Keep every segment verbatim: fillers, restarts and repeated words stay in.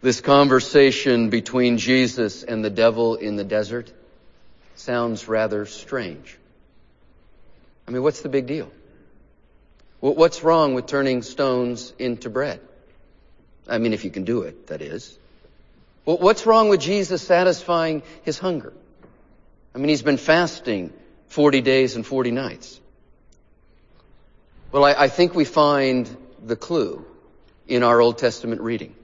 This conversation between Jesus and the devil in the desert sounds rather strange. I mean, what's the big deal? What's wrong with turning stones into bread? I mean, if you can do it, that is. What's wrong with Jesus satisfying his hunger? I mean, he's been fasting forty days and forty nights. Well, I, I think we find the clue in our Old Testament reading.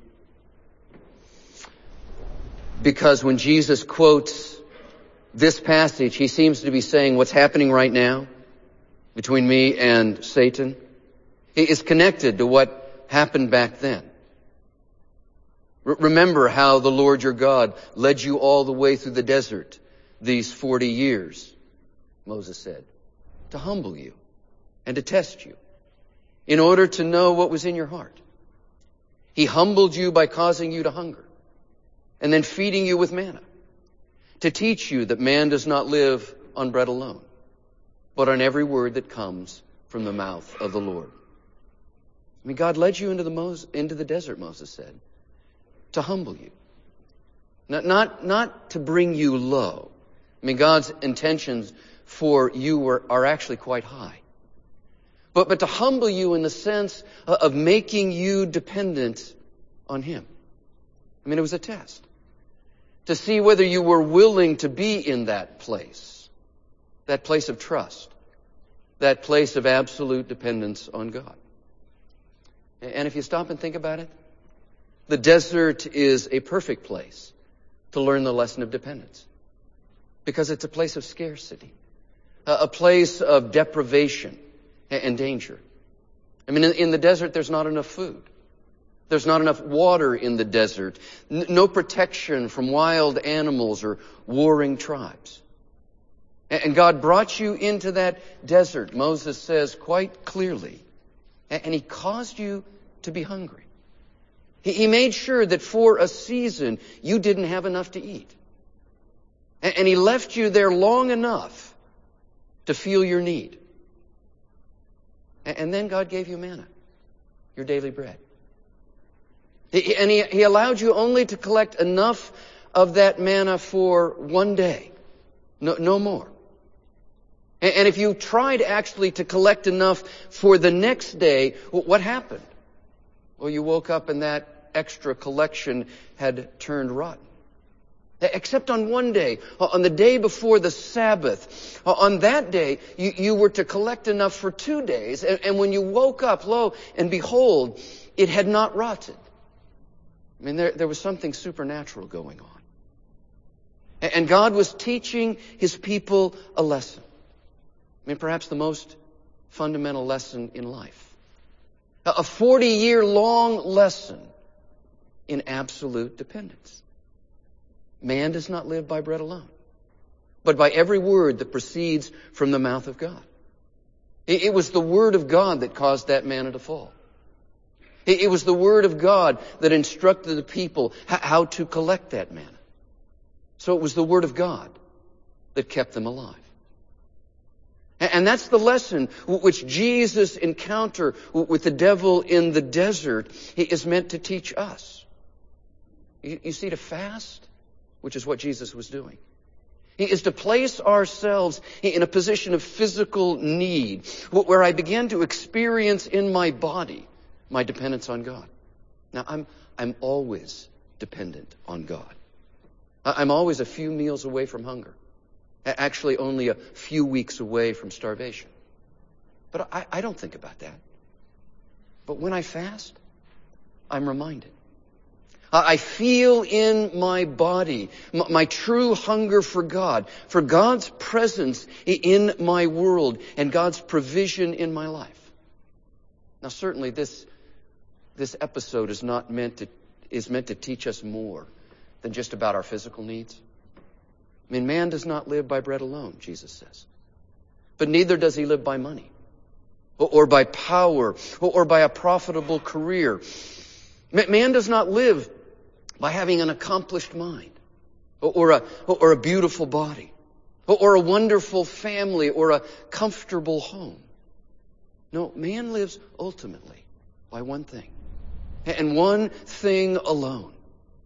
Because when Jesus quotes this passage, he seems to be saying what's happening right now between me and Satan is connected to what happened back then. R- remember how the Lord your God led you all the way through the desert these forty years, Moses said, to humble you and to test you in order to know what was in your heart. He humbled you by causing you to hunger and then feeding you with manna to teach you that man does not live on bread alone, but on every word that comes from the mouth of the Lord. I mean, God led you into the Mos- into the desert, Moses said, to humble you. Not, not, not to bring you low. I mean, God's intentions for you were, are actually quite high. But, but to humble you in the sense of making you dependent on him. I mean, it was a test to see whether you were willing to be in that place, that place of trust, that place of absolute dependence on God. And if you stop and think about it, the desert is a perfect place to learn the lesson of dependence, because it's a place of scarcity, a place of deprivation and danger. I mean, in the desert, there's not enough food. There's not enough water in the desert. No protection from wild animals or warring tribes. And God brought you into that desert, Moses says quite clearly, and he caused you to be hungry. He made sure that for a season you didn't have enough to eat. And he left you there long enough to feel your need. And then God gave you manna, your daily bread. And he, he allowed you only to collect enough of that manna for one day, no, no more. And, and if you tried actually to collect enough for the next day, what happened? Well, you woke up and that extra collection had turned rotten. Except on one day, on the day before the Sabbath. On that day, you, you were to collect enough for two days. And, and when you woke up, lo and behold, it had not rotted. I mean, there, there was something supernatural going on. And, and God was teaching his people a lesson. I mean, perhaps the most fundamental lesson in life. A forty-year-long lesson in absolute dependence. Man does not live by bread alone, but by every word that proceeds from the mouth of God. It, it was the word of God that caused that manna to fall. It, it was the word of God that instructed the people h- how to collect that manna. So it was the word of God that kept them alive. And, and that's the lesson which Jesus' encounter with the devil in the desert is meant to teach us. You, you see, to fast, which is what Jesus was doing, He is to place ourselves in a position of physical need, where I begin to experience in my body my dependence on God. Now, I'm, I'm always dependent on God. I'm always a few meals away from hunger. Actually, only a few weeks away from starvation. But I, I don't think about that. But when I fast, I'm reminded. I feel in my body my, my true hunger for God, for God's presence in my world and God's provision in my life. Now, certainly this, this episode is not meant to, is meant to teach us more than just about our physical needs. I mean, man does not live by bread alone, Jesus says. But neither does he live by money or, or by power or, or by a profitable career. Man does not live by having an accomplished mind or, or, a, or a beautiful body or, or a wonderful family or a comfortable home. No, man lives ultimately by one thing, and one thing alone.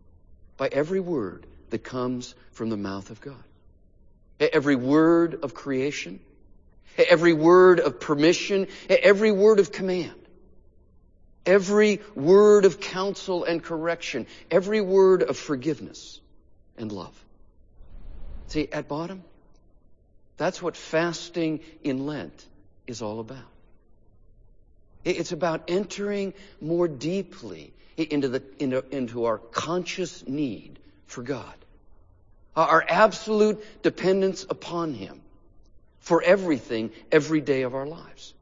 by every word that comes from the mouth of God. Every word of creation, every word of permission, every word of command, every word of counsel and correction, every word of forgiveness and love. See, at bottom, that's what fasting in Lent is all about. It's about entering more deeply into the into, into our conscious need for God, our absolute dependence upon Him for everything, every day of our lives.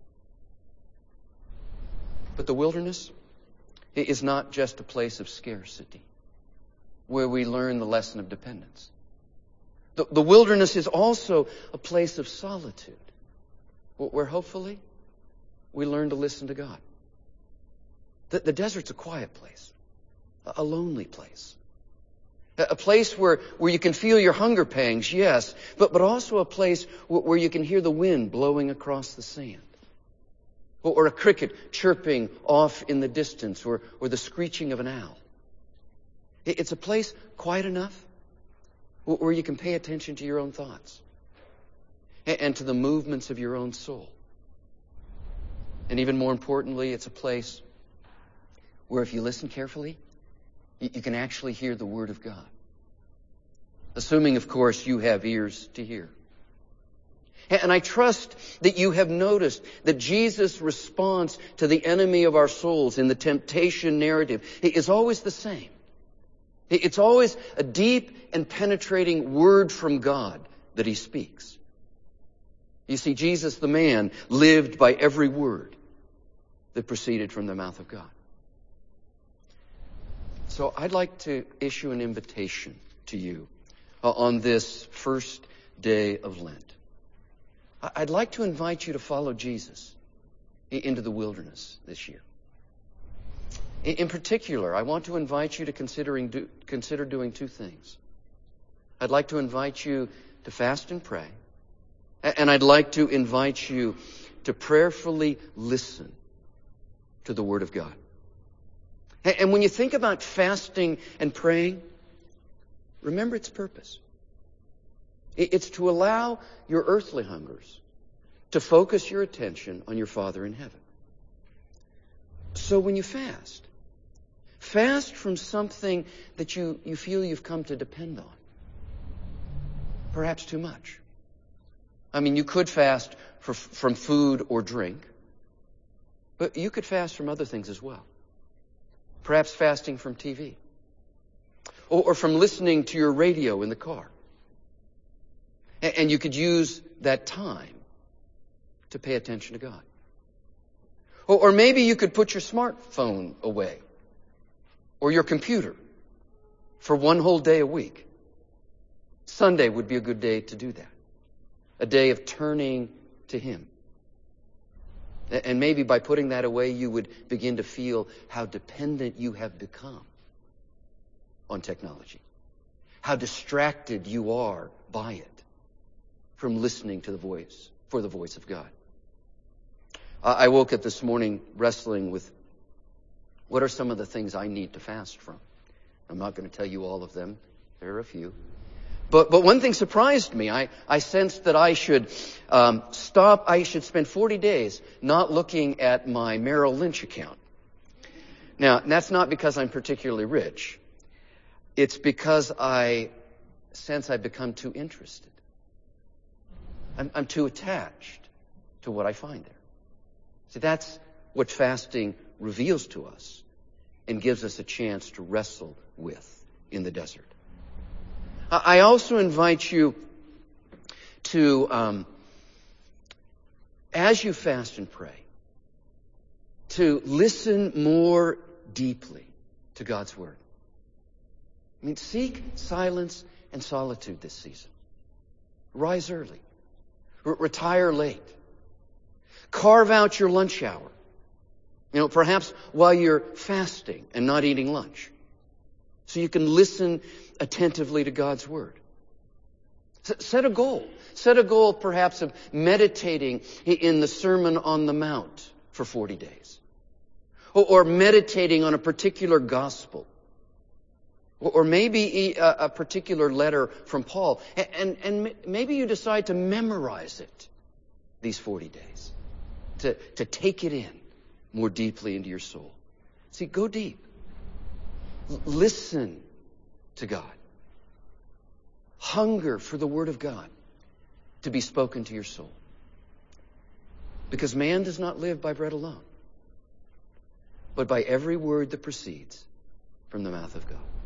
But the wilderness is not just a place of scarcity where we learn the lesson of dependence. The, the wilderness is also a place of solitude where hopefully we learn to listen to God. The, the desert's a quiet place, a lonely place, a place where, where you can feel your hunger pangs, yes, but, but also a place where, where you can hear the wind blowing across the sand, or, or a cricket chirping off in the distance, or, or the screeching of an owl. It, it's a place quiet enough where, where you can pay attention to your own thoughts and, and to the movements of your own soul. And even more importantly, it's a place where if you listen carefully, you, you can actually hear the Word of God. Assuming, of course, you have ears to hear. And I trust that you have noticed that Jesus' response to the enemy of our souls in the temptation narrative is always the same. It's always a deep and penetrating word from God that He speaks. You see, Jesus the man lived by every word that proceeded from the mouth of God. So I'd like to issue an invitation to you uh, on this first day of Lent. I'd like to invite you to follow Jesus into the wilderness this year. In particular, I want to invite you to considering do, consider doing two things. I'd like to invite you to fast and pray, and I'd like to invite you to prayerfully listen to the Word of God. And when you think about fasting and praying, remember its purpose. It's to allow your earthly hungers to focus your attention on your Father in heaven. So when you fast, fast from something that you, you feel you've come to depend on. Perhaps too much. I mean, you could fast for, from food or drink, but you could fast from other things as well. Perhaps fasting from T V. Or, or from listening to your radio in the car. And, and you could use that time to pay attention to God. Or, or maybe you could put your smartphone away. Or your computer for one whole day a week. Sunday would be a good day to do that. A day of turning to Him. And maybe by putting that away, you would begin to feel how dependent you have become on technology. How distracted you are by it from listening to the voice, for the voice of God. I woke up this morning wrestling with what are some of the things I need to fast from. I'm not going to tell you all of them. There are a few. But but one thing surprised me. I, I sensed that I should um, stop, I should spend forty days not looking at my Merrill Lynch account. Now, that's not because I'm particularly rich. It's because I sense I've become too interested. I'm, I'm too attached to what I find there. See, that's what fasting reveals to us and gives us a chance to wrestle with in the desert. I also invite you to, um, as you fast and pray, to listen more deeply to God's Word. I mean, seek silence and solitude this season. Rise early. R- retire late. Carve out your lunch hour. You know, perhaps while you're fasting and not eating lunch. So you can listen attentively to God's Word. S- set a goal. Set a goal perhaps of meditating in the Sermon on the Mount for forty days. Or, or meditating on a particular gospel. Or maybe a, a particular letter from Paul. And, and, and maybe you decide to memorize it these forty days. To, to take it in more deeply into your soul. See, go deep. L- listen to God. Hunger for the Word of God to be spoken to your soul. Because man does not live by bread alone, but by every word that proceeds from the mouth of God.